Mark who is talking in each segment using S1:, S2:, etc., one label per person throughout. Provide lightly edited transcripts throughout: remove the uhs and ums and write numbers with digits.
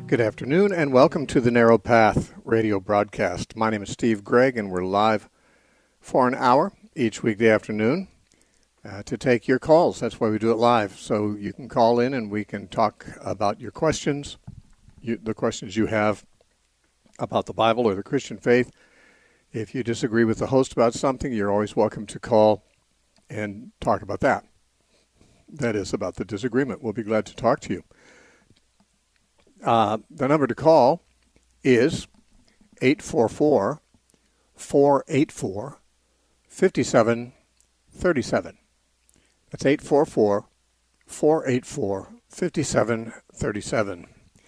S1: Good afternoon and welcome to the Narrow Path radio broadcast. My name is Steve Gregg and we're live for an hour each weekday afternoon to take your calls. That's why we do it live. So you can call in and we can talk about your questions, the questions you have about the Bible or the Christian faith. If you disagree with the host about something, you're always welcome to call and talk about that. That is about the disagreement. We'll be glad to talk to you. The number to call is 844-484-5737. That's 844-484-5737.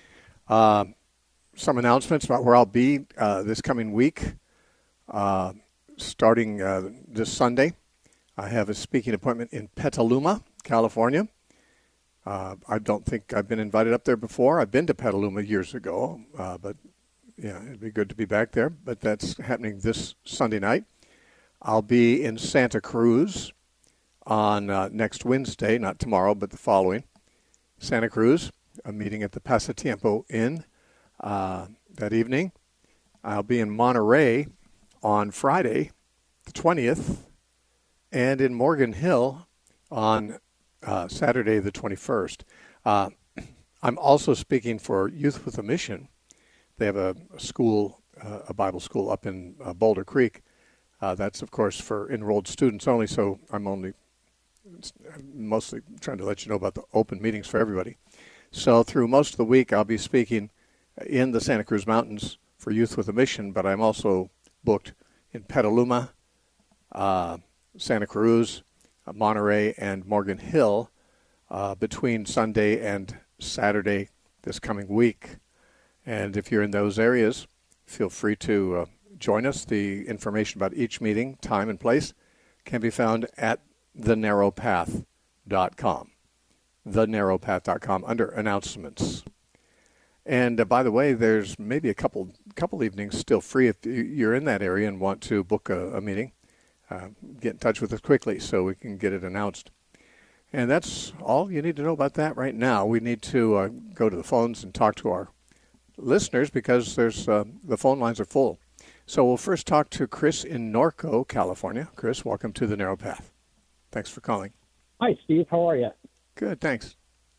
S1: Some announcements about where I'll be this coming week. Starting this Sunday, I have a speaking appointment in Petaluma, California. I don't think I've been invited up there before. I've been to Petaluma years ago, but yeah, it'd be good to be back there. But that's happening this Sunday night. I'll be in Santa Cruz on next Wednesday, not tomorrow, but the following. Santa Cruz, a meeting at the Pasatiempo Inn that evening. I'll be in Monterey on Friday, the 20th, and in Morgan Hill on Saturday, the 21st. I'm also speaking for Youth with a Mission. They have a school, a Bible school up in Boulder Creek. That's, of course, for enrolled students only, so I'm mostly trying to let you know about the open meetings for everybody. So through most of the week, I'll be speaking in the Santa Cruz Mountains for Youth with a Mission, but I'm also booked in Petaluma, Santa Cruz, Monterey, and Morgan Hill between Sunday and Saturday this coming week. And if you're in those areas, feel free to join us. The information about each meeting, time and place, can be found at thenarrowpath.com. thenarrowpath.com under announcements. And by the way, there's maybe a couple evenings still free if you're in that area and want to book a meeting. Get in touch with us quickly so we can get it announced. And that's all you need to know about that right now. We need to go to the phones and talk to our listeners because the phone lines are full. So we'll first talk to Chris in Norco, California. Chris, welcome to the Narrow Path. Thanks for calling.
S2: Hi, Steve. How are you?
S1: Good, thanks.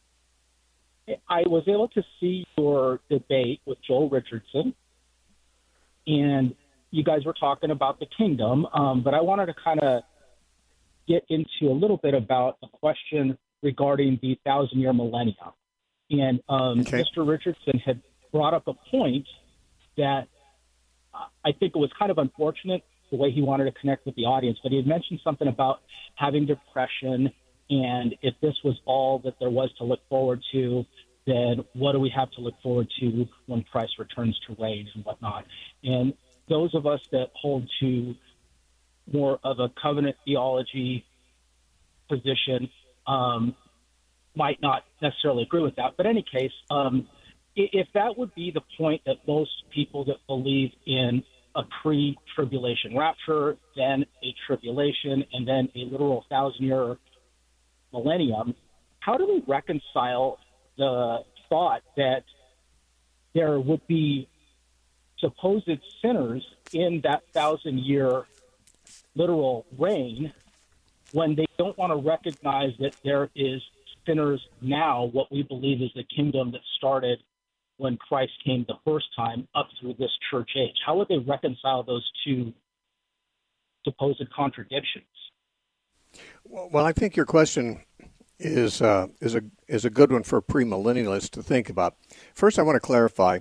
S2: I was able to see your debate with Joel Richardson, and you guys were talking about the kingdom, but I wanted to kind of get into a little bit about a question regarding the 1,000-year millennium. And
S1: okay.
S2: Mr. Richardson had brought up a point that I think it was kind of unfortunate the way he wanted to connect with the audience, but he had mentioned something about having depression, and if this was all that there was to look forward to, then what do we have to look forward to when Christ returns to reign and whatnot? And those of us that hold to more of a covenant theology position might not necessarily agree with that. But in any case, if that would be the point that most people that believe in a pre-tribulation rapture, then a tribulation, and then a literal 1,000-year millennium, how do we reconcile the thought that there would be supposed sinners in that 1,000-year literal reign when they don't want to recognize that there is sinners now, what we believe is the kingdom that started when Christ came the first time up through this church age? How would they reconcile those two supposed contradictions?
S1: Well, I think your question is a good one for a premillennialist to think about. First, I want to clarify.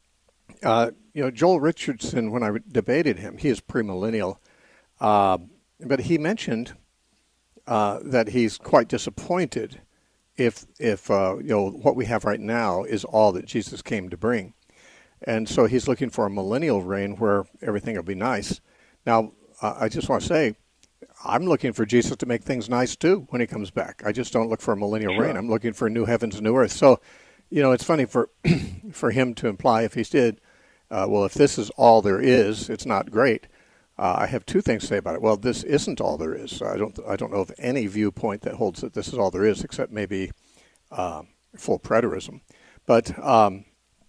S1: Joel Richardson, when I debated him, he is premillennial, but he mentioned that he's quite disappointed if what we have right now is all that Jesus came to bring, and so he's looking for a millennial reign where everything will be nice. Now, I just want to say, I'm looking for Jesus to make things nice too when he comes back. I just don't look for a millennial reign. I'm looking for new heavens and new earth. So, it's funny for him to imply, if he did, if this is all there is, it's not great. I have two things to say about it. Well, this isn't all there is. I don't know of any viewpoint that holds that this is all there is, except maybe full preterism. But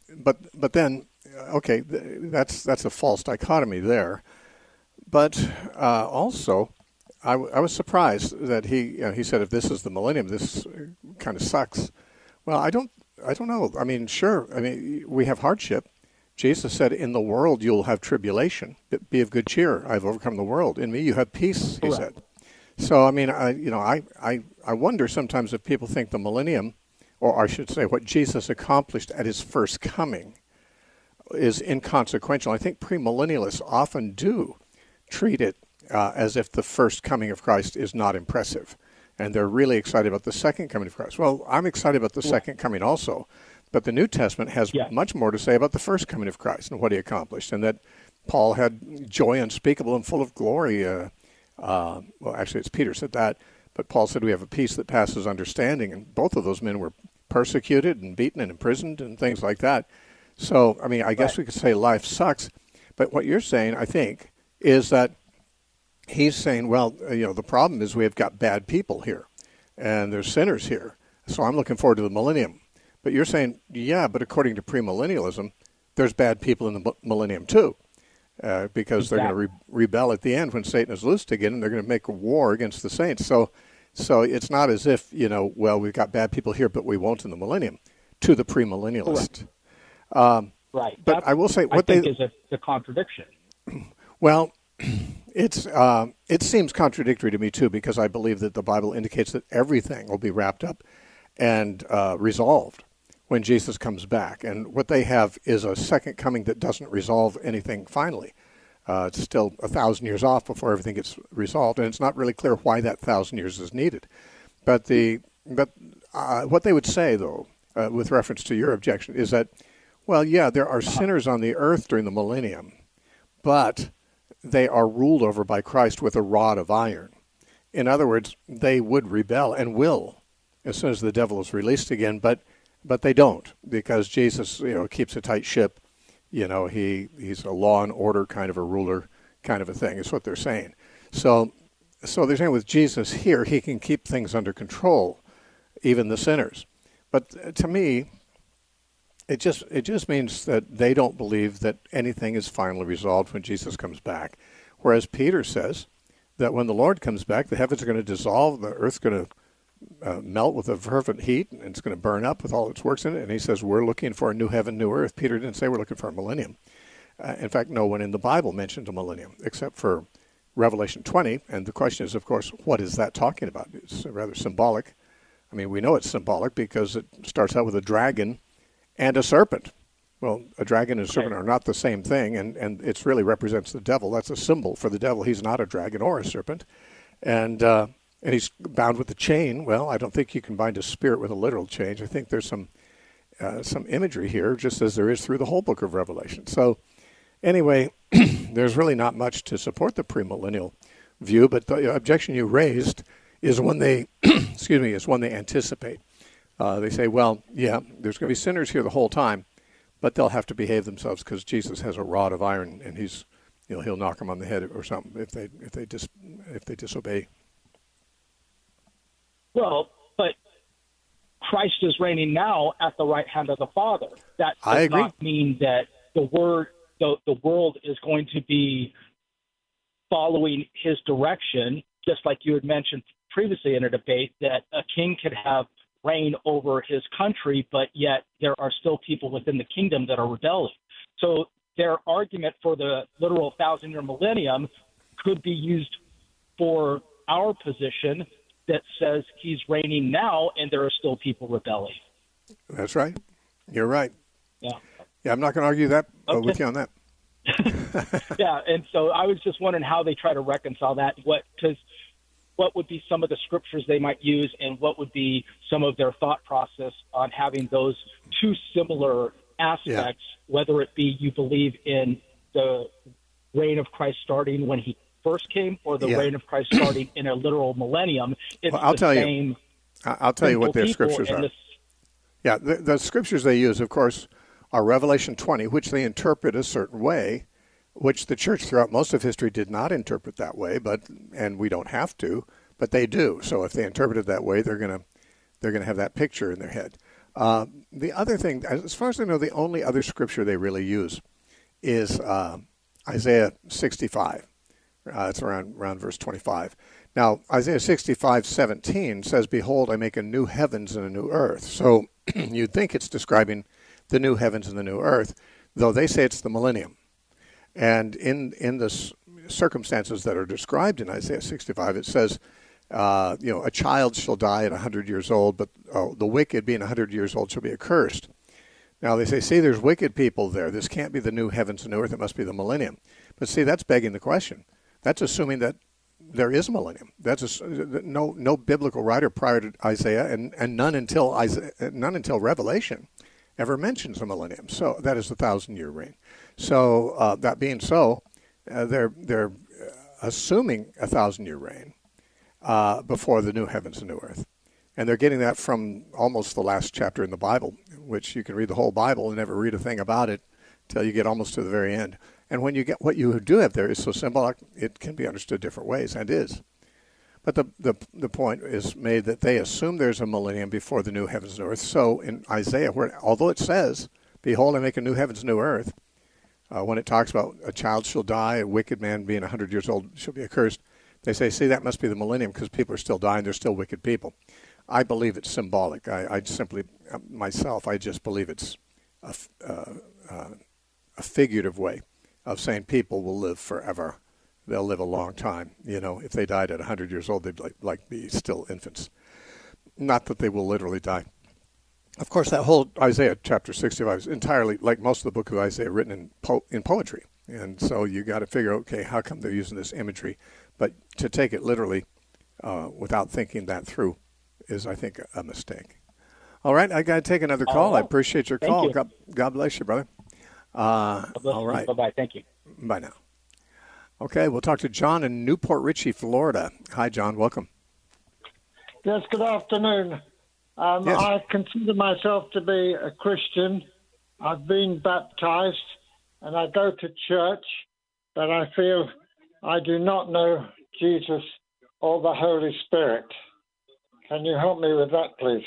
S1: but then, okay, that's a false dichotomy there. But also, I was surprised that he said, if this is the millennium, this kind of sucks. Well, I don't know. I mean, sure. I mean, we have hardship. Jesus said, "In the world you'll have tribulation. But be of good cheer. I've overcome the world. In me you have peace." He said. So, I mean, I wonder sometimes if people think the millennium, or I should say, what Jesus accomplished at his first coming, is inconsequential. I think premillennialists often do treat it as if the first coming of Christ is not impressive, and they're really excited about the second coming of Christ. Well, I'm excited about the second coming also, but the New Testament has much more to say about the first coming of Christ and what he accomplished, and that Paul had joy unspeakable and full of glory. Well, actually, it's Peter said that, but Paul said we have a peace that passes understanding, and both of those men were persecuted and beaten and imprisoned and things like that. So, I mean, I guess we could say life sucks, but what you're saying, I think, is that he's saying, well, the problem is we have got bad people here, and there's sinners here, so I'm looking forward to the millennium. But you're saying, yeah, but according to premillennialism, there's bad people in the millennium too, because they're going to rebel at the end when Satan is loosed again, and they're going to make a war against the saints. So it's not as if, well, we've got bad people here, but we won't in the millennium, to the premillennialist.
S2: Right.
S1: But I will say,
S2: what I think is a contradiction.
S1: Well, it seems contradictory to me too, because I believe that the Bible indicates that everything will be wrapped up and resolved when Jesus comes back. And what they have is a second coming that doesn't resolve anything finally. It's still 1,000 years off before everything gets resolved, and it's not really clear why that 1,000 years is needed. But what they would say, though, with reference to your objection, is that, well, yeah, there are sinners on the earth during the millennium, but they are ruled over by Christ with a rod of iron. In other words, they would rebel and will as soon as the devil is released again, but they don't, because Jesus, keeps a tight ship. He's a law and order kind of a ruler, kind of a thing, is what they're saying. So they're saying with Jesus here, he can keep things under control, even the sinners. But to me, it just means that they don't believe that anything is finally resolved when Jesus comes back. Whereas Peter says that when the Lord comes back, the heavens are going to dissolve, the earth's going to melt with a fervent heat, and it's going to burn up with all its works in it. And he says, we're looking for a new heaven, new earth. Peter didn't say we're looking for a millennium. In fact, no one in the Bible mentioned a millennium, except for Revelation 20. And the question is, of course, what is that talking about? It's rather symbolic. I mean, we know it's symbolic because it starts out with a dragon and a serpent. Well, a dragon and a serpent are not the same thing, and it really represents the devil. That's a symbol for the devil. He's not a dragon or a serpent. And he's bound with a chain. Well, I don't think you can bind a spirit with a literal chain. I think there's some imagery here, just as there is through the whole book of Revelation. So anyway, there's really not much to support the premillennial view, but the objection you raised is one they, is one they anticipate. They say, well, yeah, there's going to be sinners here the whole time, but they'll have to behave themselves because Jesus has a rod of iron, and he'll knock them on the head or something if they disobey.
S2: Well, but Christ is reigning now at the right hand of the Father. That does not mean that the world is going to be following his direction, just like you had mentioned previously in a debate, that a king could have reign over his country, but yet there are still people within the kingdom that are rebelling. So their argument for the literal 1,000-year millennium could be used for our position that says he's reigning now and there are still people rebelling.
S1: That's right. You're right.
S2: Yeah.
S1: Yeah, I'm not going to argue that with you on that.
S2: Yeah, and so I was just wondering how they try to reconcile that. What would be some of the scriptures they might use, and what would be some of their thought process on having those two similar aspects, whether it be you believe in the reign of Christ starting when he first came, or the reign of Christ starting in a literal millennium. It's
S1: I'll tell you what their scriptures are. The scriptures they use, of course, are Revelation 20, which they interpret a certain way, which the church throughout most of history did not interpret that way, and we don't have to, but they do. So if they interpret it that way, they're going to have that picture in their head. The other thing, as far as I know, the only other scripture they really use is Isaiah 65. It's around verse 25. Now, Isaiah 65:17 says, "Behold, I make a new heavens and a new earth." So you'd think it's describing the new heavens and the new earth, though they say it's the millennium. And in the circumstances that are described in Isaiah 65, it says, a child shall die at 100 years old, but the wicked being 100 years old shall be accursed. Now they say, see, there's wicked people there. This can't be the new heavens and new earth. It must be the millennium. But see, that's begging the question. That's assuming that there is a millennium. That's no biblical writer prior to Isaiah, and none until Revelation ever mentions a millennium. So that is the 1,000-year reign. So that being so, they're assuming a 1,000-year reign before the new heavens and new earth, and they're getting that from almost the last chapter in the Bible, which you can read the whole Bible and never read a thing about it till you get almost to the very end. And when you get what you do have there is so symbolic, it can be understood different ways, and is. But the point is made that they assume there's a millennium before the new heavens and earth. So in Isaiah, where although it says, "Behold, I make a new heavens and new earth," when it talks about a child shall die, a wicked man being 100 years old shall be accursed, they say, see, that must be the millennium because people are still dying. They're still wicked people. I believe it's symbolic. I simply, myself, I just believe it's a figurative way of saying people will live forever. They'll live a long time. If they died at 100 years old, they'd like be still infants. Not that they will literally die. Of course, that whole Isaiah chapter 65 is entirely, like most of the book of Isaiah, written in poetry. And so you got to figure, okay, how come they're using this imagery? But to take it literally without thinking that through is, I think, a mistake. All right, I got to take another call. I appreciate your call.
S2: You.
S1: God bless you, brother. All right.
S2: Bye-bye. Thank you.
S1: Bye now. Okay, we'll talk to John in Newport Richey, Florida. Hi, John. Welcome.
S3: Yes, good afternoon.
S1: Yes.
S3: I consider myself to be a Christian. I've been baptized and I go to church, but I feel I do not know Jesus or the Holy Spirit. Can you help me with that, please?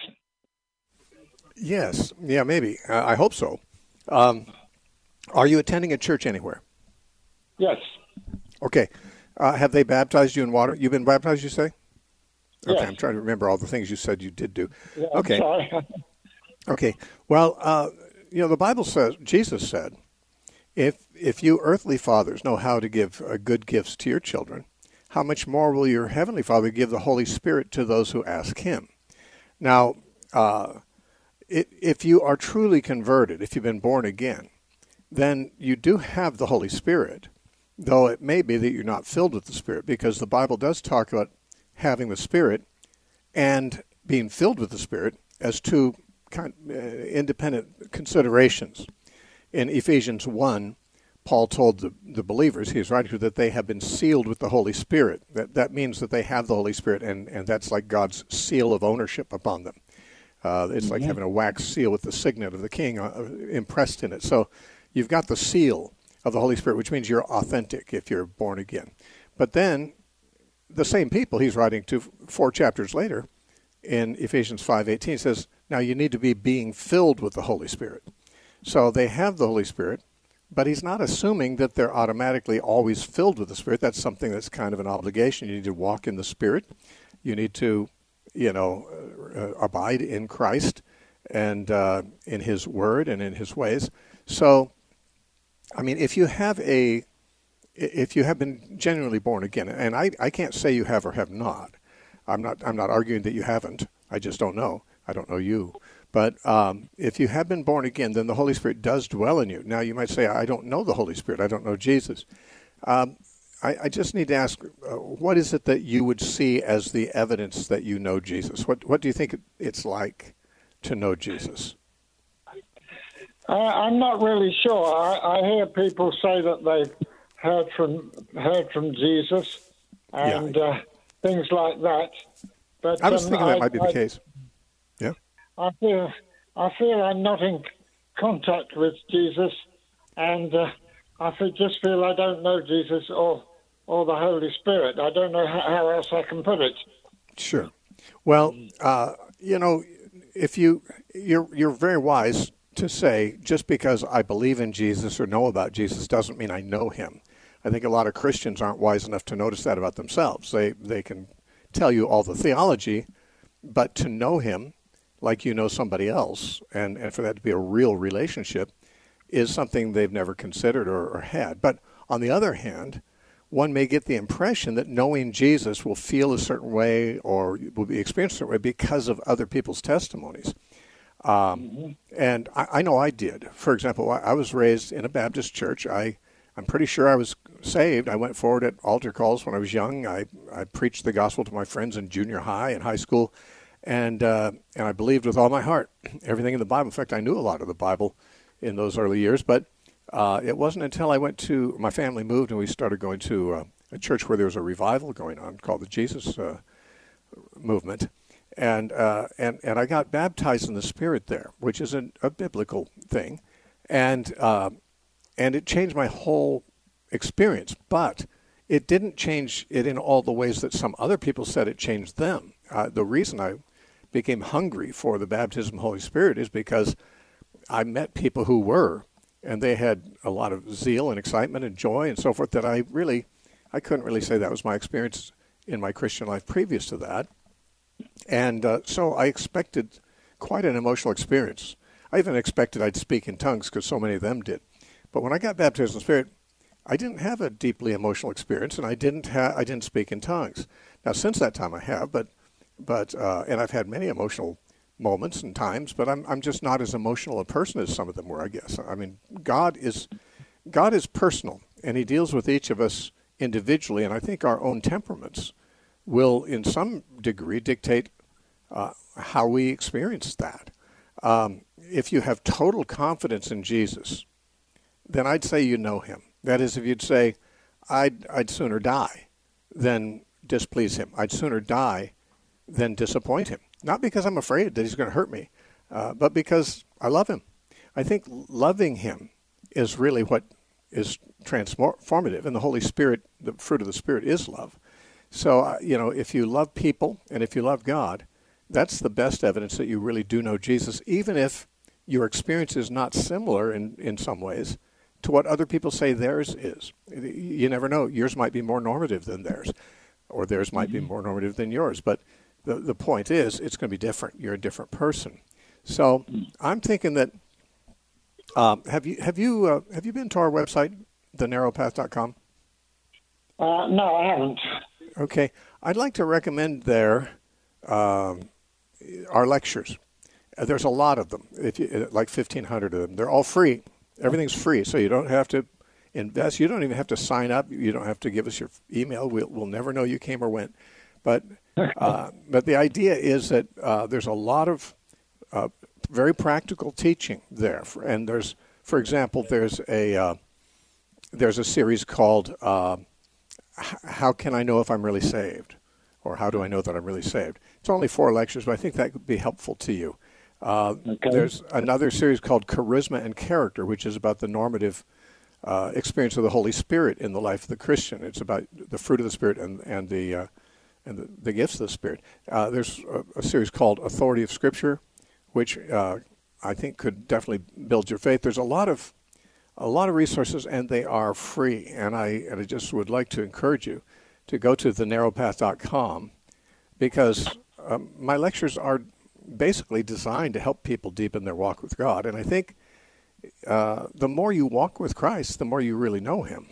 S1: Yes. Yeah, maybe. I hope so. Are you attending a church anywhere?
S3: Yes.
S1: Okay. Have they baptized you in water? You've been baptized, you say? Okay,
S3: Yes.
S1: I'm trying to remember all the things you said you did do.
S3: Yeah,
S1: Okay.
S3: I'm sorry.
S1: Okay. Well, the Bible says, Jesus said, if you earthly fathers know how to give good gifts to your children, how much more will your heavenly Father give the Holy Spirit to those who ask him? Now, if you are truly converted, if you've been born again, then you do have the Holy Spirit, though it may be that you're not filled with the Spirit, because the Bible does talk about having the Spirit and being filled with the Spirit as two independent considerations. In Ephesians 1, Paul told the believers he was writing to that they have been sealed with the Holy Spirit. That means that they have the Holy Spirit, and that's like God's seal of ownership upon them. It's like having a wax seal with the signet of the king impressed in it. So you've got the seal of the Holy Spirit, which means you're authentic if you're born again. But then the same people he's writing to 4 chapters later in Ephesians 5:18 says, now you need to be being filled with the Holy Spirit. So they have the Holy Spirit, but he's not assuming that they're automatically always filled with the Spirit. That's something that's kind of an obligation. You need to walk in the Spirit. You need to, abide in Christ and in his word and in his ways. So, I mean, if you have been genuinely born again, and I can't say you have or have not. I'm not arguing that you haven't. I just don't know. I don't know you. But if you have been born again, then the Holy Spirit does dwell in you. Now, you might say, I don't know the Holy Spirit. I don't know Jesus. I just need to ask, what is it that you would see as the evidence that you know Jesus? What do you think it's like to know Jesus?
S3: I'm not really sure. I hear people say that they've heard from Jesus and things like that. But
S1: I was thinking that might be the case. Yeah.
S3: I feel I'm not in contact with Jesus, and just feel I don't know Jesus or the Holy Spirit. I don't know how else I can put it.
S1: Sure. Well, if you're very wise to say just because I believe in Jesus or know about Jesus doesn't mean I know him. I think a lot of Christians aren't wise enough to notice that about themselves. They can tell you all the theology, but to know him like you know somebody else, and for that to be a real relationship, is something they've never considered or had. But on the other hand, one may get the impression that knowing Jesus will feel a certain way or will be experienced a certain way because of other people's testimonies. And I know I did. For example, I was raised in a Baptist church. I'm pretty sure I was saved. I went forward at altar calls when I was young. I preached the gospel to my friends in junior high and high school, and I believed with all my heart everything in the Bible. In fact, I knew a lot of the Bible in those early years, but it wasn't until my family moved and we started going to a church where there was a revival going on called the Jesus movement. And I got baptized in the Spirit there, which is a biblical thing. And it changed my whole experience. But it didn't change it in all the ways that some other people said it changed them. The reason I became hungry for the baptism of the Holy Spirit is because I met people who were, and they had a lot of zeal and excitement and joy and so forth that I couldn't really say that was my experience in my Christian life previous to that. And so I expected quite an emotional experience. I even expected I'd speak in tongues because so many of them did. But when I got baptized in the Spirit, I didn't have a deeply emotional experience, and I didn't speak in tongues. Now, since that time, I have, but and I've had many emotional moments and times, but I'm just not as emotional a person as some of them were, I guess. I mean, God is personal, and he deals with each of us individually, and I think our own temperaments will, in some degree, dictate how we experience that. If you have total confidence in Jesus, then I'd say you know him. That is, if you'd say, I'd sooner die than displease him. I'd sooner die than disappoint him. Not because I'm afraid that he's going to hurt me, but because I love him. I think loving him is really what is transformative, and the Holy Spirit, the fruit of the Spirit, is love. So, if you love people and if you love God, that's the best evidence that you really do know Jesus, even if your experience is not similar in some ways to what other people say theirs is. You never know. Yours might be more normative than theirs, or theirs might be more normative than yours. But the point is, it's going to be different. You're a different person. So I'm thinking that have you been to our website, thenarrowpath.com?
S3: No, I haven't.
S1: Okay. I'd like to recommend there our lectures. There's a lot of them, like 1,500 of them. They're all free. Everything's free, so you don't have to invest. You don't even have to sign up. You don't have to give us your email. We'll never know you came or went. But the idea is that there's a lot of very practical teaching there. And there's, for example, there's a series called How Can I Know If I'm Really Saved? Or How Do I Know That I'm Really Saved? It's only 4 lectures, but I think that could be helpful to you. Okay. There's another series called Charisma and Character, which is about the normative experience of the Holy Spirit in the life of the Christian. It's about the fruit of the Spirit and the gifts of the Spirit. There's a series called Authority of Scripture, which I think could definitely build your faith. There's a lot of resources, and they are free. And I just would like to encourage you to go to thenarrowpath.com, because my lectures are basically designed to help people deepen their walk with God. And I think the more you walk with Christ, the more you really know him.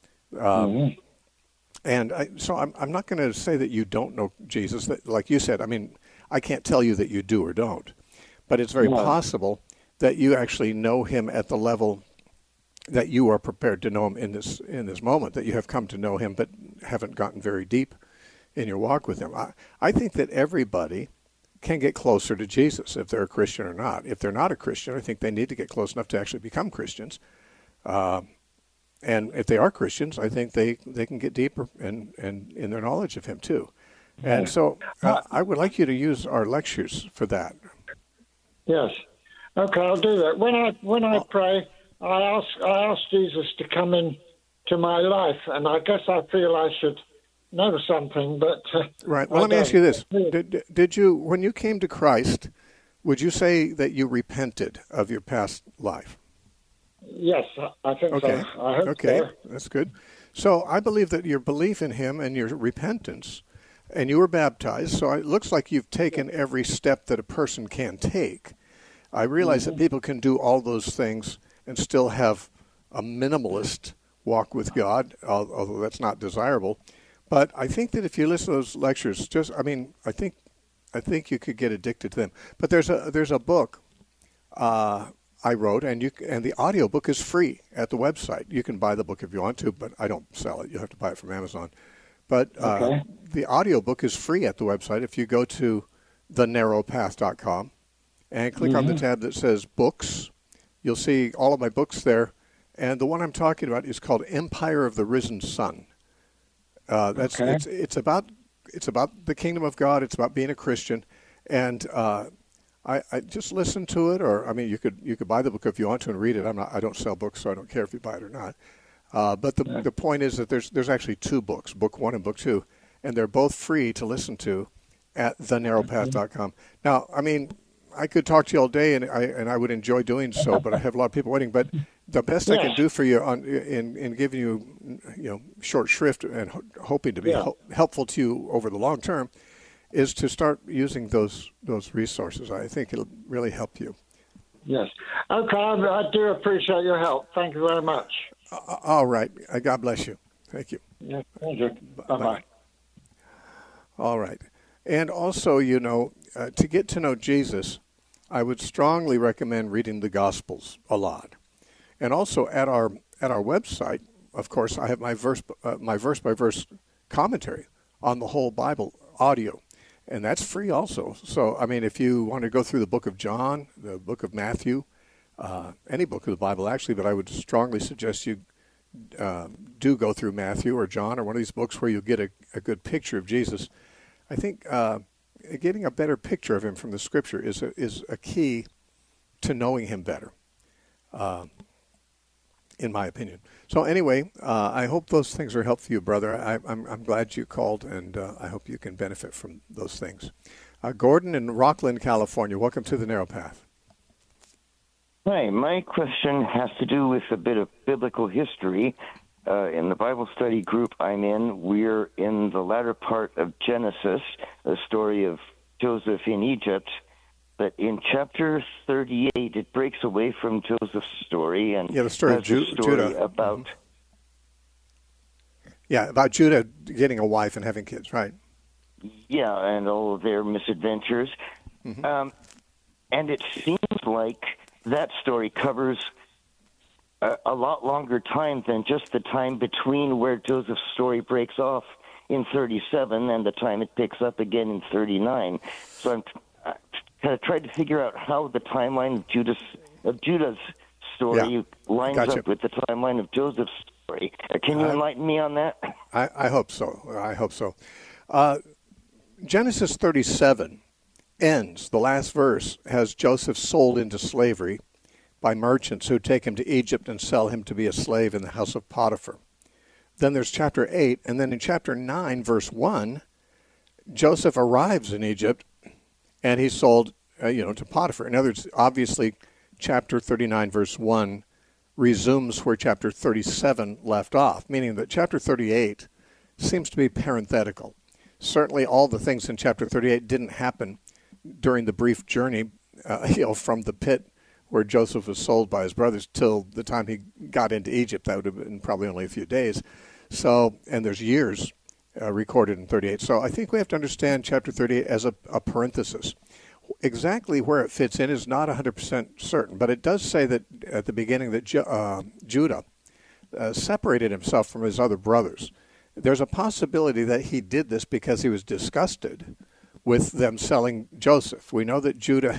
S1: And so I'm not going to say that you don't know Jesus. That, like you said, I mean, I can't tell you that you do or don't. But it's very possible that you actually know him at the level that you are prepared to know him in this moment, that you have come to know him but haven't gotten very deep in your walk with him. I think that everybody can get closer to Jesus, if they're a Christian or not. If they're not a Christian, I think they need to get close enough to actually become Christians. And if they are Christians, I think they can get deeper and in their knowledge of him too. And so I would like you to use our lectures for that.
S3: Yes. Okay, I'll do that. When I pray, I ask Jesus to come into my life, and I guess I feel I should know something, but
S1: right. Well, let me ask you this: Did you, when you came to Christ, Would you say that you repented of your past life?
S3: Yes, I think
S1: Okay.
S3: so. I hope
S1: Okay,
S3: so.
S1: that's good. So I believe that your belief in him and your repentance, and you were baptized, so it looks like you've taken every step that a person can take. I realize that people can do all those things and still have a minimalist walk with God, although that's not desirable. But I think that if you listen to those lectures, I think you could get addicted to them. But there's a book I wrote, and the audiobook is free at the website. You can buy the book if you want to, but I don't sell it. You have to buy it from Amazon. But the audiobook is free at the website. If you go to thenarrowpath.com and click on the tab that says books, you'll see all of my books there. And the one I'm talking about is called Empire of the Risen Sun. It's about the kingdom of God. It's about being a Christian, and I just listen to it, or I mean, you could buy the book if you want to and read it. I don't sell books, so I don't care if you buy it or not. But the point is that there's actually two books, book one and book two, and they're both free to listen to at thenarrowpath.com. Now, I mean, I could talk to you all day, and I would enjoy doing so, but I have a lot of people waiting. But the best I can do for you in giving you short shrift and hoping to be helpful to you over the long term is to start using those resources. I think it'll really help you.
S3: Yes. Okay, I do appreciate your help. Thank you very much.
S1: All right. God bless you. Thank you.
S3: Yes, thank you. Bye-bye.
S1: All right. And also, to get to know Jesus, I would strongly recommend reading the Gospels a lot. And also at our website, of course, I have my verse by verse commentary on the whole Bible audio, and that's free also. So, I mean, if you want to go through the book of John, the book of Matthew, any book of the Bible actually, but I would strongly suggest you do go through Matthew or John or one of these books where you get a good picture of Jesus. I think getting a better picture of him from the Scripture is a key to knowing him better, in my opinion. So anyway, I hope those things are helpful for you, brother. I'm glad you called, and I hope you can benefit from those things. Gordon in Rockland, California, welcome to the Narrow Path.
S4: Hi, my question has to do with a bit of biblical history. In the Bible study group I'm in, we're in the latter part of Genesis, the story of Joseph in Egypt. But in chapter 38, it breaks away from Joseph's story and
S1: the story of Judah.
S4: About
S1: about Judah getting a wife and having kids, right?
S4: Yeah, and all of their misadventures. And it seems like that story covers a lot longer time than just the time between where Joseph's story breaks off in 37 and the time it picks up again in 39. So I'm kind of tried to figure out how the timeline of Judah's story lines up with the timeline of Joseph's story. Can you enlighten me on that?
S1: I hope so. Genesis 37 ends, the last verse has Joseph sold into slavery by merchants who take him to Egypt and sell him to be a slave in the house of Potiphar. Then there's chapter 8, and then in chapter 9, verse 1, Joseph arrives in Egypt, and he's sold to Potiphar. In other words, obviously, chapter 39, verse 1 resumes where chapter 37 left off, meaning that chapter 38 seems to be parenthetical. Certainly all the things in chapter 38 didn't happen during the brief journey from the pit where Joseph was sold by his brothers till the time he got into Egypt. That would have been probably only a few days. So, and there's years recorded in 38. So I think we have to understand chapter 38 as a parenthesis. Exactly where it fits in is not 100% certain, but it does say that at the beginning that Judah separated himself from his other brothers. There's a possibility that he did this because he was disgusted with them selling Joseph. We know that Judah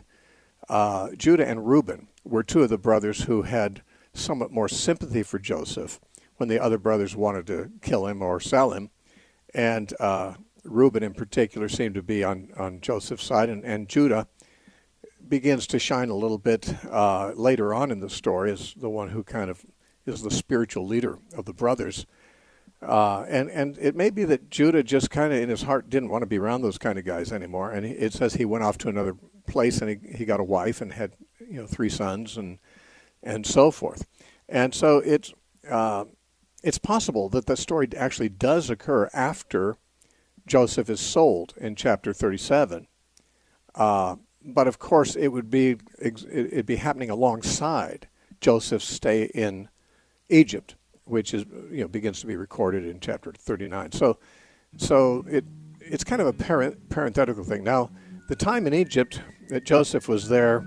S1: and Reuben were two of the brothers who had somewhat more sympathy for Joseph when the other brothers wanted to kill him or sell him. And Reuben in particular seemed to be on Joseph's side. And Judah begins to shine a little bit later on in the story as the one who kind of is the spiritual leader of the brothers. And it may be that Judah just kind of in his heart didn't want to be around those kind of guys anymore. And it says he went off to another place and he got a wife and had 3 sons and so forth. And so it's possible that the story actually does occur after Joseph is sold in chapter 37. But of course, it'd be happening alongside Joseph's stay in Egypt, which is begins to be recorded in chapter 39. So it's kind of a parenthetical thing. Now, the time in Egypt that Joseph was there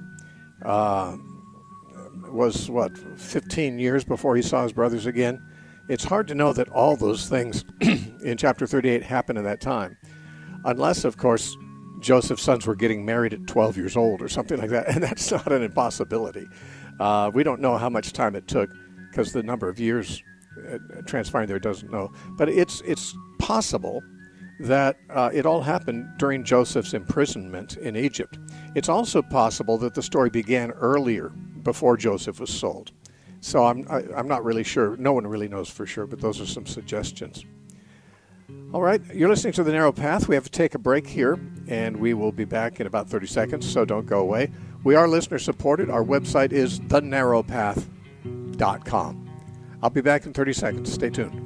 S1: was 15 years before he saw his brothers again. It's hard to know that all those things in chapter 38 happened in that time, unless, of course, Joseph's sons were getting married at 12 years old or something like that, and that's not an impossibility. We don't know how much time it took because the number of years transpiring there doesn't know. But it's possible that it all happened during Joseph's imprisonment in Egypt. It's also possible that the story began earlier, before Joseph was sold. So I'm not really sure. No one really knows for sure, but those are some suggestions. All right, you're listening to The Narrow Path. We have to take a break here, and we will be back in about 30 seconds, so don't go away. We are listener-supported. Our website is thenarrowpath.com. I'll be back in 30 seconds. Stay tuned.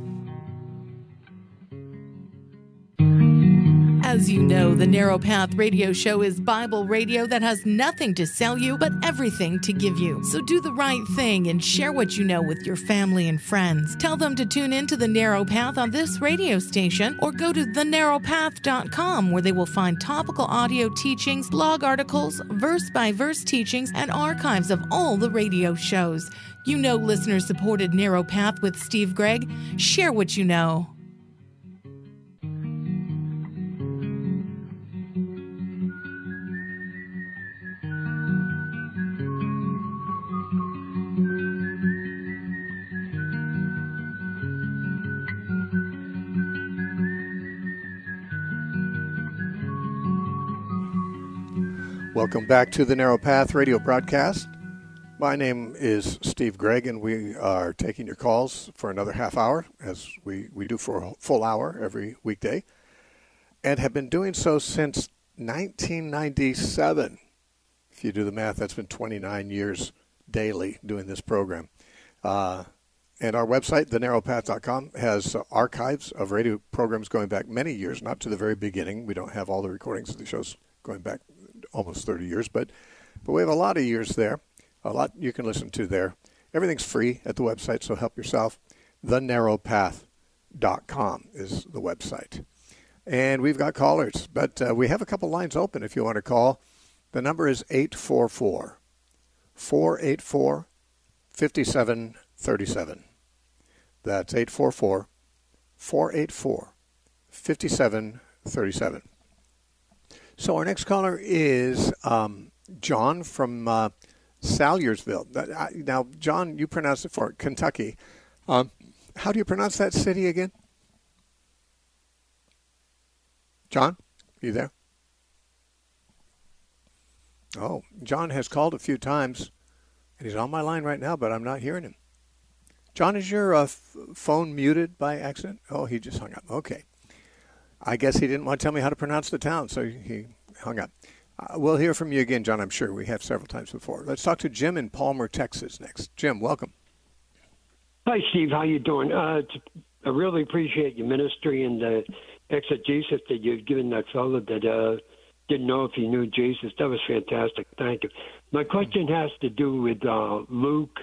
S5: As you know, the Narrow Path radio show is Bible radio that has nothing to sell you, but everything to give you. So do the right thing and share what you know with your family and friends. Tell them to tune in to the Narrow Path on this radio station, or go to thenarrowpath.com, where they will find topical audio teachings, blog articles, verse-by-verse teachings, and archives of all the radio shows. You know, listener-supported Narrow Path with Steve Gregg. Share what you know.
S1: Welcome back to the Narrow Path radio broadcast. My name is Steve Gregg, and we are taking your calls for another half hour, as we do for a full hour every weekday, and have been doing so since 1997. If you do the math, that's been 29 years daily doing this program. And our website, thenarrowpath.com, has archives of radio programs going back many years, not to the very beginning. We don't have all the recordings of the shows going back almost 30 years, but we have a lot of years there, a lot you can listen to there. Everything's free at the website, so help yourself. thenarrowpath.com is the website. And we've got callers, but we have a couple lines open if you want to call. The number is 844-484-5737. That's 844-484-5737. So our next caller is John from Salyersville. Now, John, you pronounce it for Kentucky. How do you pronounce that city again? John, are you there? Oh, John has called a few times, and he's on my line right now, but I'm not hearing him. John, is your phone muted by accident? Oh, he just hung up. Okay. I guess he didn't want to tell me how to pronounce the town, so he hung up. We'll hear from you again, John, I'm sure. We have several times before. Let's talk to Jim in Palmer, Texas next. Jim, welcome.
S6: Hi, Steve. How you doing? I really appreciate your ministry and the exegesis that you've given that fellow that didn't know if he knew Jesus. That was fantastic. Thank you. My question has to do with Luke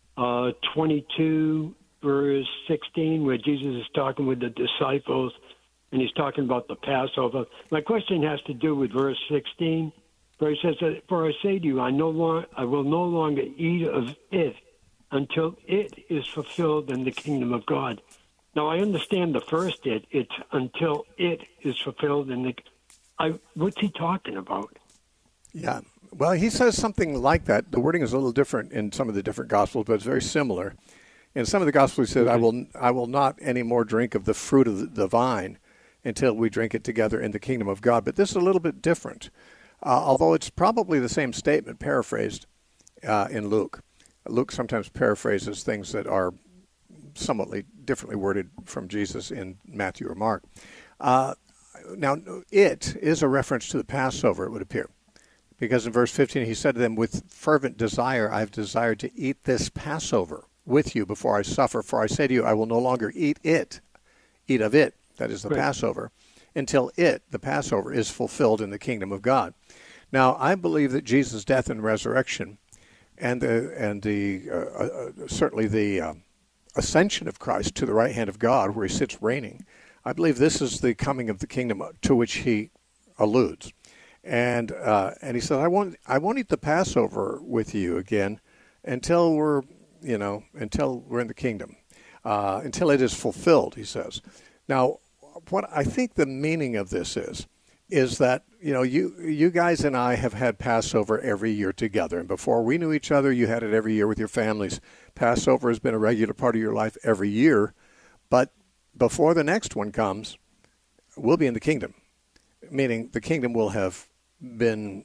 S6: 22, verse 16, where Jesus is talking with the disciples, and he's talking about the Passover. My question has to do with verse 16, where he says, "For I say to you, I will no longer eat of it until it is fulfilled in the kingdom of God." Now, I understand the first it's until it is fulfilled in the... what's he talking about?
S1: Yeah, well, he says something like that. The wording is a little different in some of the different Gospels, but it's very similar. In some of the Gospels, he says, I will not anymore drink of the fruit of the vine until we drink it together in the kingdom of God. But this is a little bit different, although it's probably the same statement paraphrased in Luke. Luke sometimes paraphrases things that are somewhat differently worded from Jesus in Matthew or Mark. Now, it is a reference to the Passover, it would appear. Because in verse 15, he said to them, with fervent desire, I have desired to eat this Passover with you before I suffer. For I say to you, I will no longer eat of it, that is the Passover, until the Passover, is fulfilled in the kingdom of God. Now, I believe that Jesus' death and resurrection and certainly the ascension of Christ to the right hand of God, where he sits reigning, I believe this is the coming of the kingdom to which he alludes. And he said, I won't eat the Passover with you again until we're in the kingdom, until it is fulfilled, he says. Now, what I think the meaning of this is that, you guys and I have had Passover every year together. And before we knew each other, you had it every year with your families. Passover has been a regular part of your life every year. But before the next one comes, we'll be in the kingdom, meaning the kingdom will have been,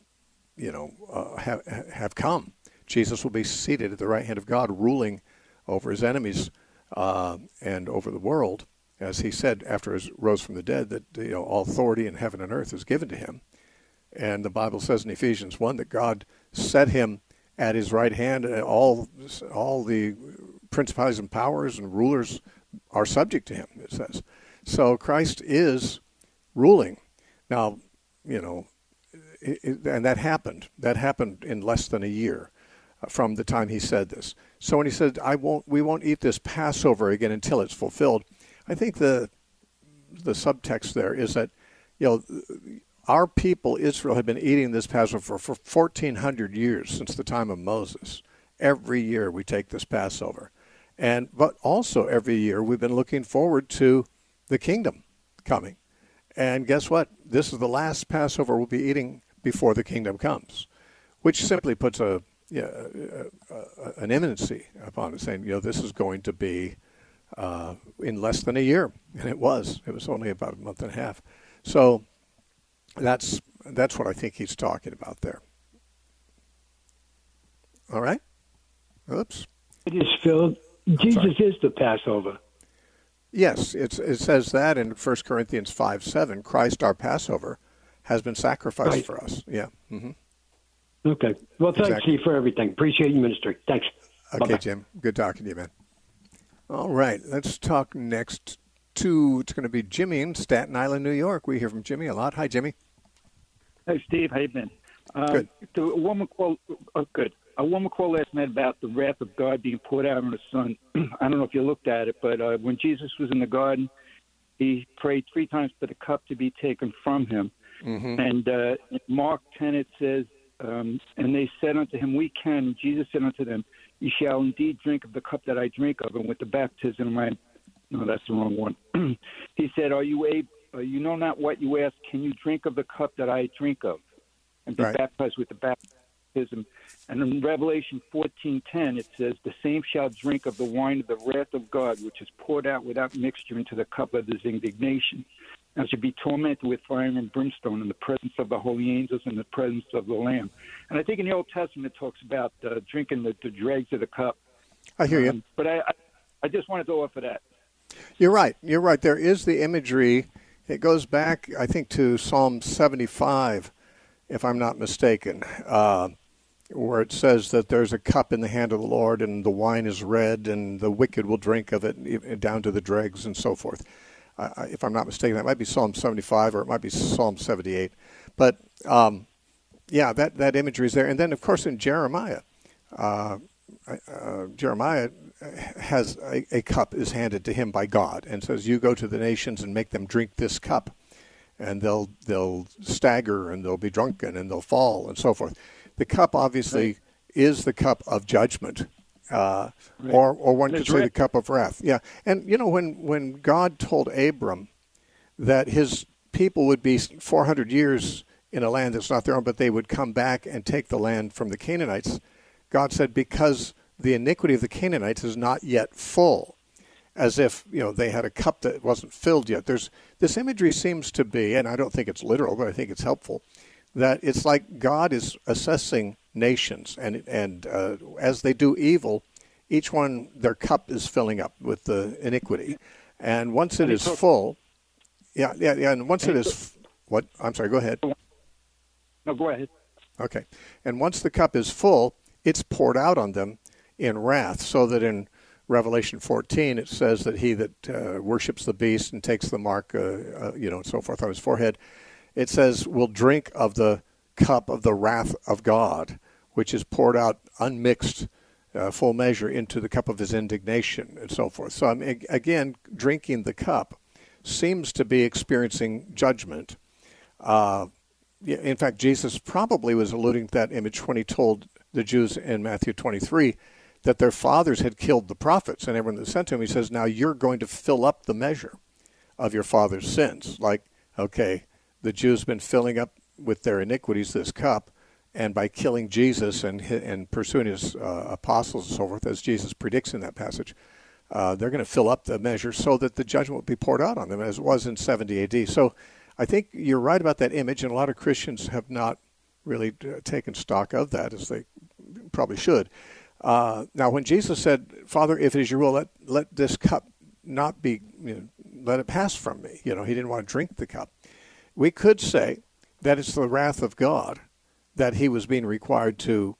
S1: have come. Jesus will be seated at the right hand of God, ruling over his enemies and over the world, as he said after he rose from the dead, that all authority in heaven and earth is given to him. And the Bible says in Ephesians 1 that God set him at his right hand, and all the principalities and powers and rulers are subject to him, it says. So Christ is ruling. Now, and that happened. That happened in less than a year from the time he said this. So when he said, we won't eat this Passover again until it's fulfilled, I think the subtext there is that, our people, Israel, had been eating this Passover for 1,400 years, since the time of Moses. Every year we take this Passover. But also every year we've been looking forward to the kingdom coming. And guess what? This is the last Passover we'll be eating before the kingdom comes, which simply puts an imminency upon it, saying, this is going to be in less than a year. And it was only about a month and a half. So that's what I think he's talking about there. All right? Oops.
S6: It is filled. Jesus is the Passover.
S1: Yes, it says that in 1 Corinthians 5:7. Christ, our Passover, has been sacrificed for us. Yeah. Mm-hmm.
S6: Okay. Well, thanks, Steve, for everything. Appreciate your ministry. Thanks.
S1: Okay,
S6: Bye-bye.
S1: Jim. Good talking to you, man. All right. Let's talk next to, it's going to be Jimmy in Staten Island, New York. We hear from Jimmy a lot. Hi, Jimmy.
S7: Hey, Steve. How you been?
S1: Good.
S7: A woman called last night about the wrath of God being poured out on the Son. I don't know if you looked at it, but when Jesus was in the garden, he prayed 3 times for the cup to be taken from him.
S1: Mm-hmm.
S7: And in Mark 10, it says, and they said unto him, we can. And Jesus said unto them, ye shall indeed drink of the cup that I drink of, and with the baptism of my... No, that's the wrong one. He said, are you able... you know not what you ask. Can you drink of the cup that I drink of? And be baptized with the baptism. And in Revelation 14:10, it says, the same shall drink of the wine of the wrath of God, which is poured out without mixture into the cup of his indignation, and shall be tormented with fire and brimstone in the presence of the holy angels and the presence of the Lamb. And I think in the Old Testament it talks about drinking the dregs of the cup.
S1: I hear you.
S7: But I just wanted to offer that.
S1: You're right. You're right. There is the imagery. It goes back, I think, to Psalm 75, if I'm not mistaken, where it says that there's a cup in the hand of the Lord and the wine is red and the wicked will drink of it down to the dregs and so forth. If I'm not mistaken, that might be Psalm 75 or it might be Psalm 78. But, that imagery is there. And then, of course, in Jeremiah, Jeremiah has a cup is handed to him by God and says, you go to the nations and make them drink this cup. And they'll stagger and they'll be drunken and they'll fall and so forth. The cup obviously is the cup of judgment, or one could say the cup of wrath. Yeah, and when God told Abram that his people would be 400 years in a land that's not their own, but they would come back and take the land from the Canaanites, God said, because the iniquity of the Canaanites is not yet full. As if, they had a cup that wasn't filled yet. There's this imagery seems to be, and I don't think it's literal, but I think it's helpful, that it's like God is assessing nations, and as they do evil, each one, their cup is filling up with the iniquity. And once it is full, and once it is, what? I'm sorry, go ahead.
S7: No, go ahead.
S1: Okay. And once the cup is full, it's poured out on them in wrath, so that in Revelation 14 it says that he that worships the beast and takes the mark, and so forth on his forehead, it says will drink of the cup of the wrath of God, which is poured out unmixed, full measure into the cup of his indignation and so forth. So again, drinking the cup seems to be experiencing judgment. In fact, Jesus probably was alluding to that image when he told the Jews in Matthew 23 that their fathers had killed the prophets, and everyone that sent to him, he says, now you're going to fill up the measure of your father's sins. Like, okay, the Jews have been filling up with their iniquities this cup, and by killing Jesus and pursuing his apostles and so forth, as Jesus predicts in that passage, they're going to fill up the measure so that the judgment will be poured out on them, as it was in 70 A.D. So I think you're right about that image, and a lot of Christians have not really taken stock of that, as they probably should. Now, when Jesus said, Father, if it is your will, let this cup not be, let it pass from me. He didn't want to drink the cup. We could say that it's the wrath of God that he was being required to,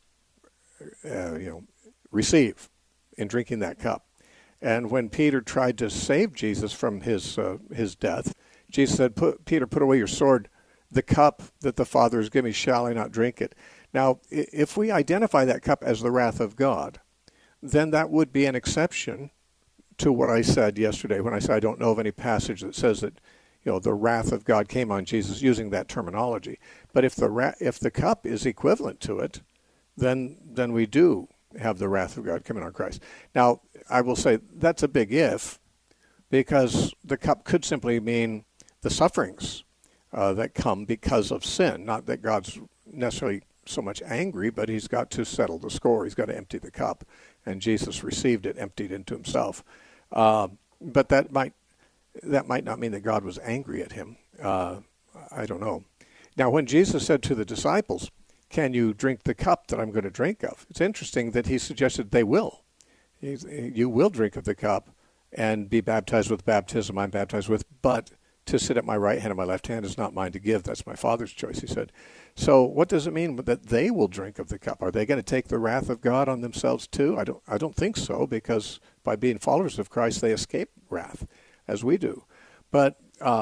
S1: receive in drinking that cup. And when Peter tried to save Jesus from his death, Jesus said, Peter, put away your sword. The cup that the Father has given me, shall I not drink it? Now, if we identify that cup as the wrath of God, then that would be an exception to what I said yesterday when I said I don't know of any passage that says that, the wrath of God came on Jesus using that terminology. But if the cup is equivalent to it, then we do have the wrath of God coming on Christ. Now, I will say that's a big if, because the cup could simply mean the sufferings that come because of sin. Not that God's necessarily so much angry, but he's got to settle the score. He's got to empty the cup, and Jesus received it, emptied into himself. But that might not mean that God was angry at him. I don't know. Now, when Jesus said to the disciples, can you drink the cup that I'm going to drink of? It's interesting that he suggested they will. You will drink of the cup and be baptized with baptism I'm baptized with, but to sit at my right hand and my left hand is not mine to give. That's my Father's choice, he said. So what does it mean that they will drink of the cup? Are they going to take the wrath of God on themselves too? I don't think so, because by being followers of Christ, they escape wrath, as we do. But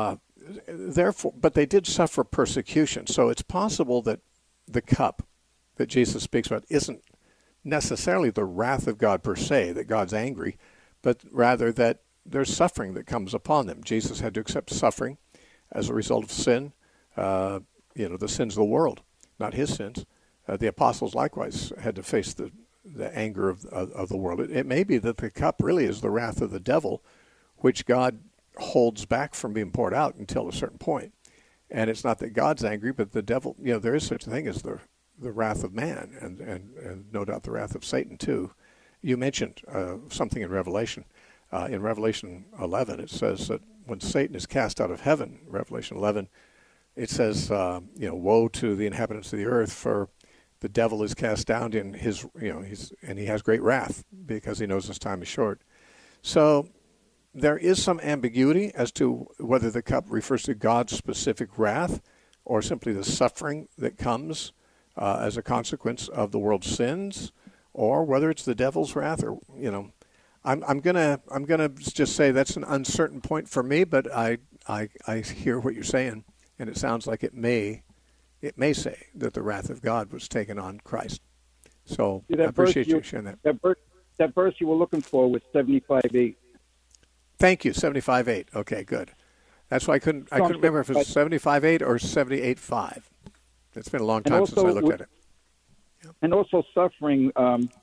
S1: they did suffer persecution. So it's possible that the cup that Jesus speaks about isn't necessarily the wrath of God per se, that God's angry, but rather that there's suffering that comes upon them. Jesus had to accept suffering as a result of sin, the sins of the world, not his sins. The apostles likewise had to face the anger of the world. It may be that the cup really is the wrath of the devil, which God holds back from being poured out until a certain point. And it's not that God's angry, but the devil, there is such a thing as the wrath of man, and no doubt the wrath of Satan too. You mentioned something in Revelation. In Revelation 11, it says that when Satan is cast out of heaven, Revelation 11, it says, woe to the inhabitants of the earth, for the devil is cast down in his, and he has great wrath because he knows his time is short. So there is some ambiguity as to whether the cup refers to God's specific wrath or simply the suffering that comes as a consequence of the world's sins, or whether it's the devil's wrath, or I'm gonna just say that's an uncertain point for me, but I hear what you're saying, and it sounds like it may say that the wrath of God was taken on Christ. So I appreciate you sharing that.
S7: That verse you were looking for was 75:8.
S1: Thank you, 75:8. Okay, good. That's why I couldn't remember if it was 75:8 or 78:5. It's been a long time since I looked at it. Yep.
S7: And also suffering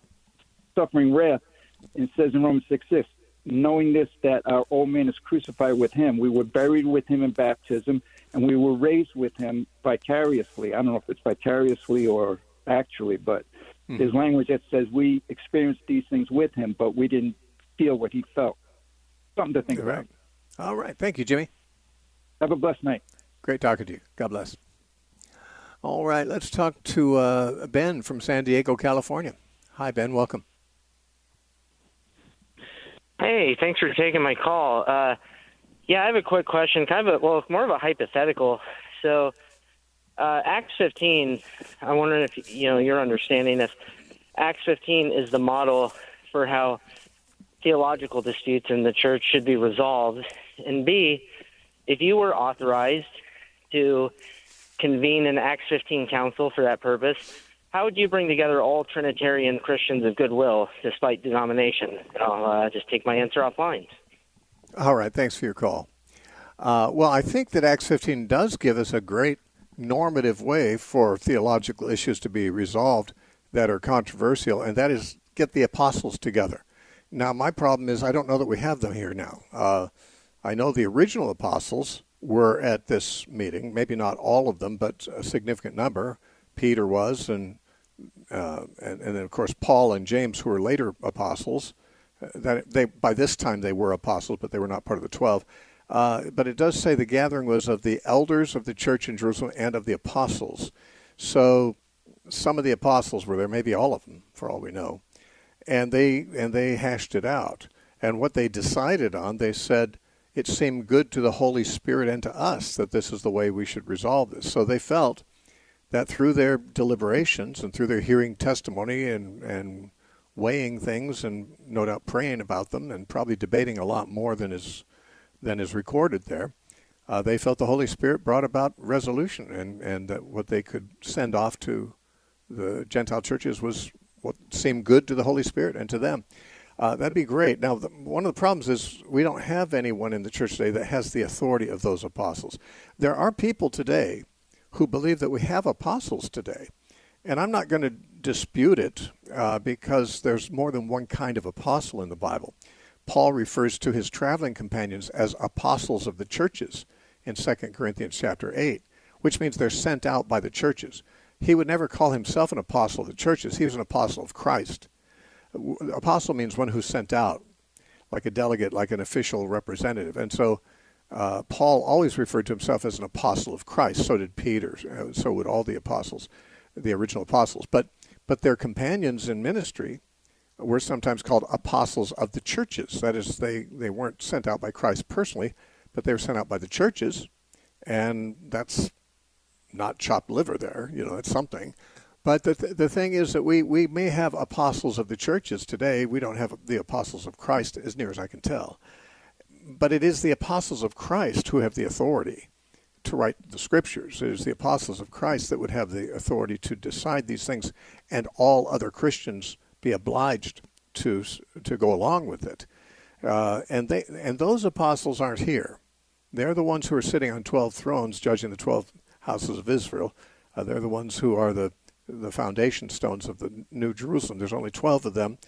S7: wrath. It says in Romans 6:6, knowing this, that our old man is crucified with him. We were buried with him in baptism, and we were raised with him vicariously. I don't know if it's vicariously or actually, but there's language that says we experienced these things with him, but we didn't feel what he felt. Something to think about.
S1: All right. Thank you, Jimmy.
S7: Have a blessed night.
S1: Great talking to you. God bless. All right. Let's talk to Ben from San Diego, California. Hi, Ben. Welcome.
S8: Hey, thanks for taking my call. Yeah, I have a quick question, more of a hypothetical. So, Acts 15, I'm wondering if, you're understanding if Acts 15 is the model for how theological disputes in the church should be resolved. And B, if you were authorized to convene an Acts 15 council for that purpose, how would you bring together all Trinitarian Christians of goodwill despite denomination? I'll just take my answer offline.
S1: All right, thanks for your call. Well, I think that Acts 15 does give us a great normative way for theological issues to be resolved that are controversial, and that is get the apostles together. Now, my problem is I don't know that we have them here now. I know the original apostles were at this meeting, maybe not all of them, but a significant number. Peter was, and then, of course, Paul and James, who were later apostles. By this time they were apostles, but they were not part of the 12. But it does say the gathering was of the elders of the church in Jerusalem and of the apostles. So some of the apostles were there, maybe all of them, for all we know. And they hashed it out. And what they decided on, they said, it seemed good to the Holy Spirit and to us that this is the way we should resolve this. So they felt that through their deliberations and through their hearing testimony and weighing things and no doubt praying about them and probably debating a lot more than is recorded there, they felt the Holy Spirit brought about resolution, and that what they could send off to the Gentile churches was what seemed good to the Holy Spirit and to them. That'd be great. Now, one of the problems is we don't have anyone in the church today that has the authority of those apostles. There are people today who believe that we have apostles today, and I'm not going to dispute it because there's more than one kind of apostle in the Bible. Paul refers to his traveling companions as apostles of the churches in 2 Corinthians chapter 8, which means they're sent out by the churches. He would never call himself an apostle of the churches. He was an apostle of Christ. Apostle means one who's sent out, like a delegate, like an official representative. And so Paul always referred to himself as an apostle of Christ. So did Peter. So would all the apostles, the original apostles. But their companions in ministry were sometimes called apostles of the churches. That is, they weren't sent out by Christ personally, but they were sent out by the churches. And that's not chopped liver there. It's something. But the thing is that we may have apostles of the churches today. We don't have the apostles of Christ, as near as I can tell. But it is the apostles of Christ who have the authority to write the scriptures. It is the apostles of Christ that would have the authority to decide these things, and all other Christians be obliged to go along with it. And those apostles aren't here. They're the ones who are sitting on 12 thrones judging the 12 houses of Israel. They're the ones who are the foundation stones of the New Jerusalem. There's only 12 of them.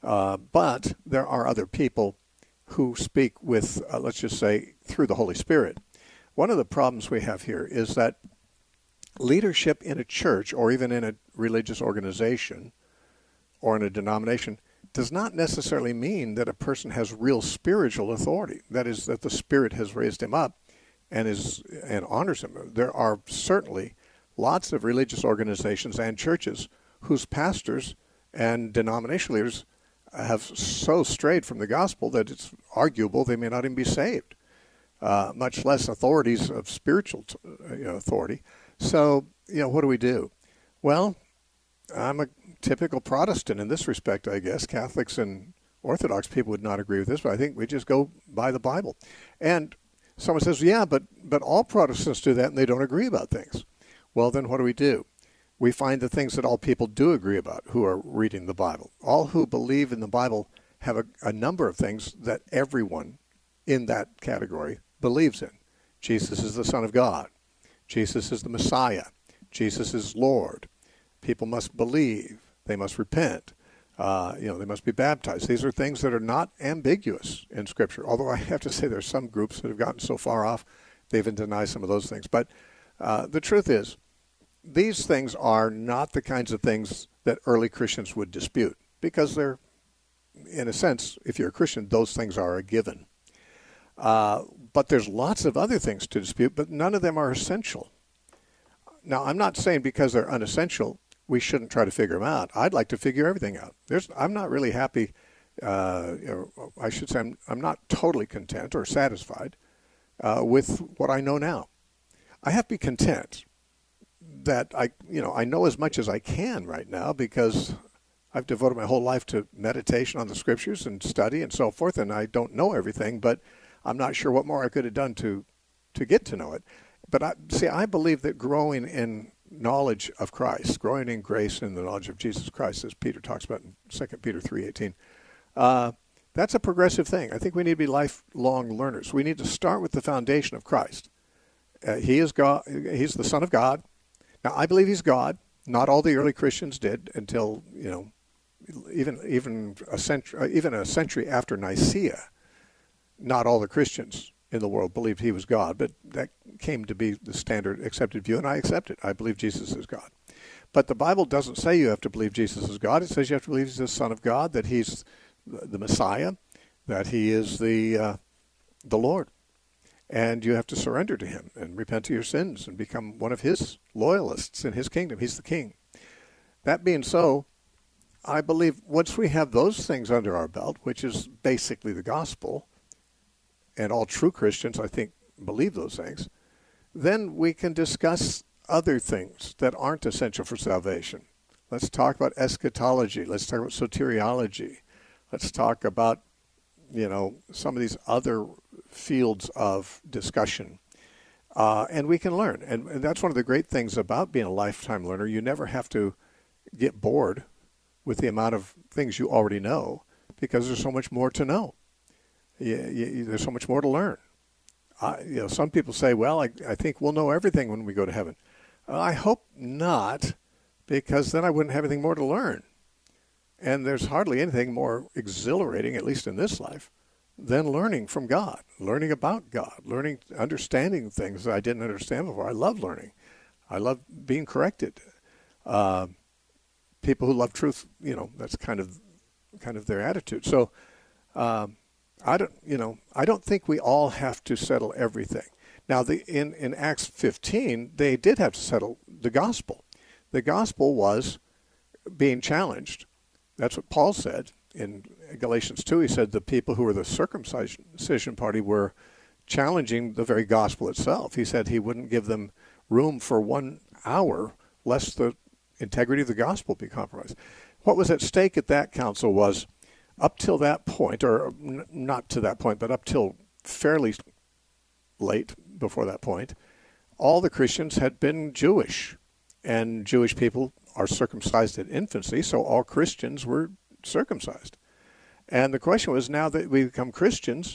S1: But there are other people who speak with, let's just say, through the Holy Spirit. One of the problems we have here is that leadership in a church or even in a religious organization or in a denomination does not necessarily mean that a person has real spiritual authority. That is, that the Spirit has raised him up and honors him. There are certainly lots of religious organizations and churches whose pastors and denomination leaders have so strayed from the gospel that it's arguable they may not even be saved, much less authorities of spiritual authority. So, what do we do? Well, I'm a typical Protestant in this respect, I guess. Catholics and Orthodox people would not agree with this, but I think we just go by the Bible. And someone says, yeah, but all Protestants do that and they don't agree about things. Well, then what do? We find the things that all people do agree about who are reading the Bible. All who believe in the Bible have a number of things that everyone in that category believes in. Jesus is the Son of God. Jesus is the Messiah. Jesus is Lord. People must believe. They must repent. They must be baptized. These are things that are not ambiguous in Scripture, although I have to say there's some groups that have gotten so far off they even deny some of those things. But the truth is, these things are not the kinds of things that early Christians would dispute, because they're, in a sense, if you're a Christian, those things are a given. But there's lots of other things to dispute, but none of them are essential. Now, I'm not saying because they're unessential, we shouldn't try to figure them out. I'd like to figure everything out. I'm not really happy I should say I'm not totally content or satisfied with what I know now. I have to be content that I know as much as I can right now because I've devoted my whole life to meditation on the scriptures and study and so forth, and I don't know everything, but I'm not sure what more I could have done to get to know it. But I believe that growing in knowledge of Christ, growing in grace and the knowledge of Jesus Christ, as Peter talks about in 2 Peter 3:18, that's a progressive thing. I think we need to be lifelong learners. We need to start with the foundation of Christ. He is God. He's the Son of God. Now, I believe he's God. Not all the early Christians did until, even a century after Nicaea. Not all the Christians in the world believed he was God, but that came to be the standard accepted view, and I accept it. I believe Jesus is God. But the Bible doesn't say you have to believe Jesus is God. It says you have to believe he's the Son of God, that he's the Messiah, that he is the Lord. And you have to surrender to him and repent of your sins and become one of his loyalists in his kingdom. He's the king. That being so, I believe once we have those things under our belt, which is basically the gospel, and all true Christians, I think, believe those things, then we can discuss other things that aren't essential for salvation. Let's talk about eschatology. Let's talk about soteriology. Let's talk about, some of these other fields of discussion. And we can learn. And that's one of the great things about being a lifetime learner. You never have to get bored with the amount of things you already know because there's so much more to know. There's so much more to learn. Some people say, well, I think we'll know everything when we go to heaven. I hope not, because then I wouldn't have anything more to learn. And there's hardly anything more exhilarating, at least in this life, than learning from God, learning about God, understanding things that I didn't understand before. I love learning. I love being corrected. People who love truth, that's kind of their attitude. So I don't think we all have to settle everything. Now, in Acts 15, they did have to settle the gospel. The gospel was being challenged. That's what Paul said in Galatians 2. He said the people who were the circumcision party were challenging the very gospel itself. He said he wouldn't give them room for 1 hour lest the integrity of the gospel be compromised. What was at stake at that council was, up till that point, or not to that point, but up till fairly late before that point, all the Christians had been Jewish, and Jewish people are circumcised at infancy, so all Christians were circumcised. And the question was, now that we become Christians,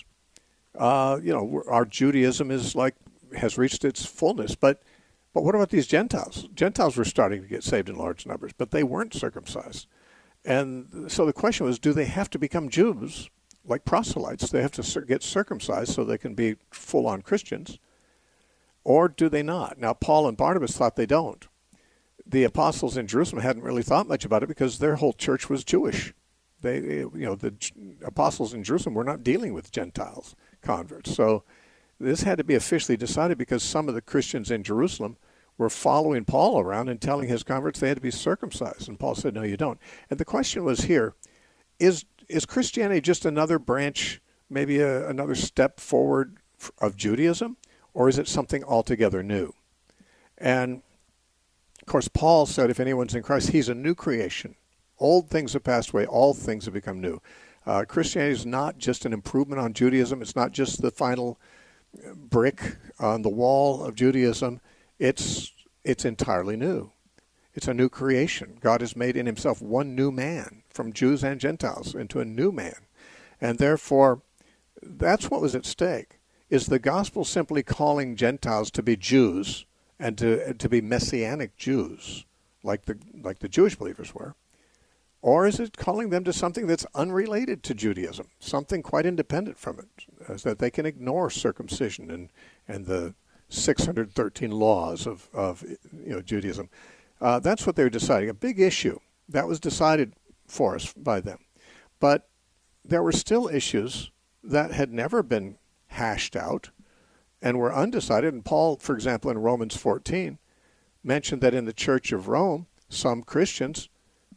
S1: our Judaism has reached its fullness, but what about these Gentiles? Gentiles were starting to get saved in large numbers, but they weren't circumcised. And so the question was, do they have to become Jews, like proselytes? They have to get circumcised so they can be full-on Christians, or do they not? Now, Paul and Barnabas thought they don't. The apostles in Jerusalem hadn't really thought much about it because their whole church was Jewish. The apostles in Jerusalem were not dealing with Gentiles converts. So this had to be officially decided because some of the Christians in Jerusalem were following Paul around and telling his converts they had to be circumcised. And Paul said, no, you don't. And the question was here, is Christianity just another branch, maybe another step forward of Judaism, or is it something altogether new? And, of course, Paul said if anyone's in Christ, he's a new creation. Old things have passed away. All things have become new. Christianity is not just an improvement on Judaism. It's not just the final brick on the wall of Judaism. It's entirely new. It's a new creation. God has made in himself one new man, from Jews and Gentiles, into a new man. And therefore, that's what was at stake. Is the gospel simply calling Gentiles to be Jews and to be Messianic Jews, like the Jewish believers were? Or is it calling them to something that's unrelated to Judaism, something quite independent from it, so that they can ignore circumcision and the 613 laws of Judaism? That's what they were deciding. A big issue. That was decided for us by them. But there were still issues that had never been hashed out and were undecided. And Paul, for example, in Romans 14, mentioned that in the Church of Rome, some Christians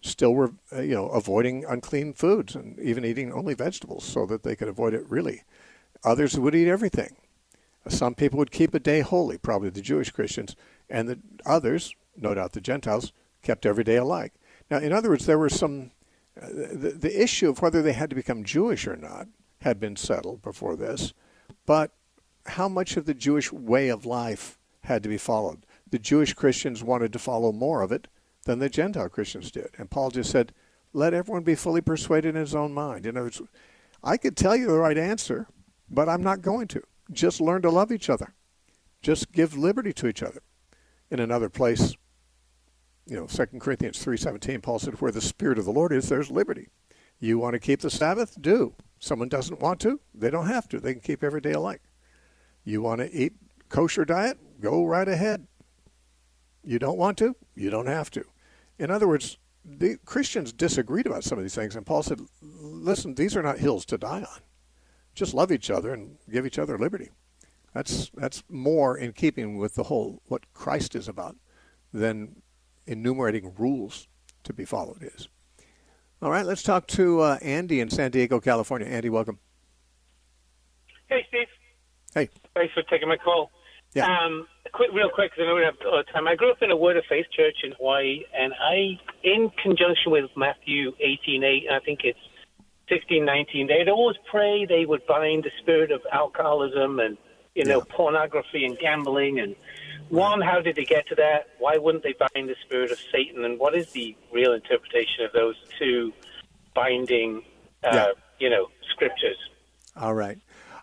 S1: still were, avoiding unclean foods and even eating only vegetables so that they could avoid it really. Others would eat everything. Some people would keep a day holy, probably the Jewish Christians, and the others, no doubt the Gentiles, kept every day alike. Now, in other words, there were some, the issue of whether they had to become Jewish or not had been settled before this, but how much of the Jewish way of life had to be followed? The Jewish Christians wanted to follow more of it than the Gentile Christians did. And Paul just said, let everyone be fully persuaded in his own mind. In other words, I could tell you the right answer, but I'm not going to. Just learn to love each other. Just give liberty to each other. In another place, 2 Corinthians 3:17, Paul said, where the Spirit of the Lord is, there's liberty. You want to keep the Sabbath? Do. Someone doesn't want to? They don't have to. They can keep every day alike. You want to eat kosher diet? Go right ahead. You don't want to? You don't have to. In other words, the Christians disagreed about some of these things, and Paul said, listen, these are not hills to die on. Just love each other and give each other liberty. That's more in keeping with the whole, what Christ is about, than enumerating rules to be followed is. All right, let's talk to Andy in San Diego, California. Andy, welcome.
S9: Hey, Steve.
S1: Hey.
S9: Thanks for taking my call.
S1: Yeah.
S9: Real quick, because I know we don't have a lot of time. I grew up in a Word of Faith church in Hawaii, and in conjunction with Matthew 18:8, and I think it's 16:19, they'd always pray they would bind the spirit of alcoholism and, pornography and gambling. And one, how did they get to that? Why wouldn't they bind the spirit of Satan? And what is the real interpretation of those two binding, scriptures?
S1: All right.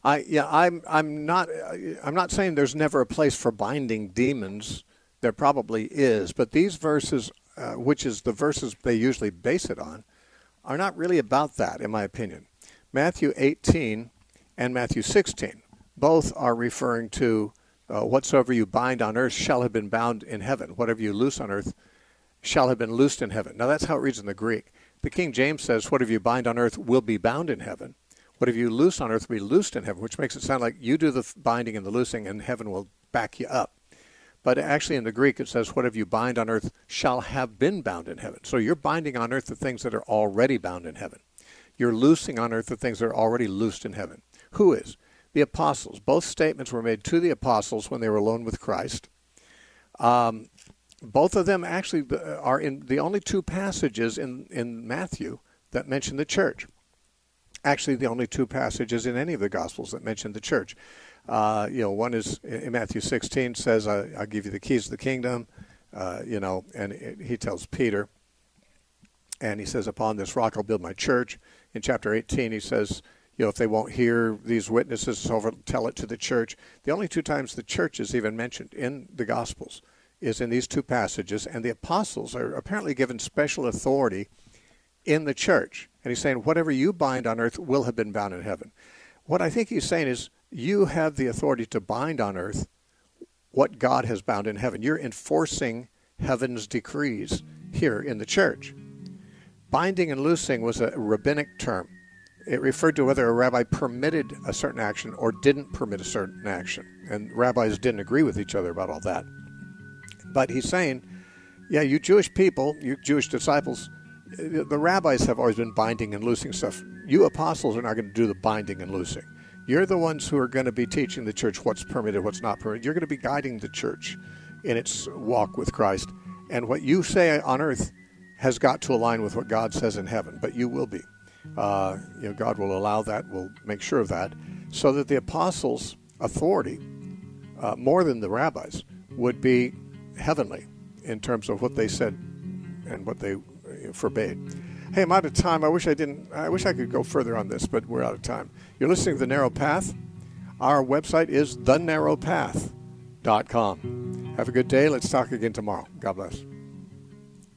S1: I'm not saying there's never a place for binding demons. There probably is, but these verses, which is the verses they usually base it on, are not really about that, in my opinion. Matthew 18 and Matthew 16, both are referring to whatsoever you bind on earth shall have been bound in heaven. Whatever you loose on earth shall have been loosed in heaven. Now that's how it reads in the Greek. The King James says, whatever you bind on earth will be bound in heaven. Whatever you loose on earth will be loosed in heaven, which makes it sound like you do the binding and the loosing and heaven will back you up. But actually in the Greek it says, whatever you bind on earth shall have been bound in heaven. So you're binding on earth the things that are already bound in heaven. You're loosing on earth the things that are already loosed in heaven. Who is? The apostles. Both statements were made to the apostles when they were alone with Christ. Both of them actually are in the only two passages in Matthew that mention the church. Actually, the only two passages in any of the Gospels that mention the church. One is in Matthew 16 says, I'll give you the keys of the kingdom, and he tells Peter, and he says, upon this rock I'll build my church. In chapter 18, he says, if they won't hear these witnesses, so tell it to the church. The only two times the church is even mentioned in the Gospels is in these two passages, and the apostles are apparently given special authority in the church. And he's saying, whatever you bind on earth will have been bound in heaven. What I think he's saying is, you have the authority to bind on earth what God has bound in heaven. You're enforcing heaven's decrees here in the church. Binding and loosing was a rabbinic term. It referred to whether a rabbi permitted a certain action or didn't permit a certain action. And rabbis didn't agree with each other about all that. But he's saying, you Jewish people, you Jewish disciples, the rabbis have always been binding and loosing stuff. You apostles are not going to do the binding and loosing. You're the ones who are going to be teaching the church what's permitted, what's not permitted. You're going to be guiding the church in its walk with Christ. And what you say on earth has got to align with what God says in heaven, but you will be. God will allow that, will make sure of that, so that the apostles' authority, more than the rabbis, would be heavenly in terms of what they said and what they forbade. Hey, I'm out of time. I wish I could go further on this, but we're out of time. You're listening to The Narrow Path. Our website is thenarrowpath.com. Have a good day. Let's talk again tomorrow. God bless.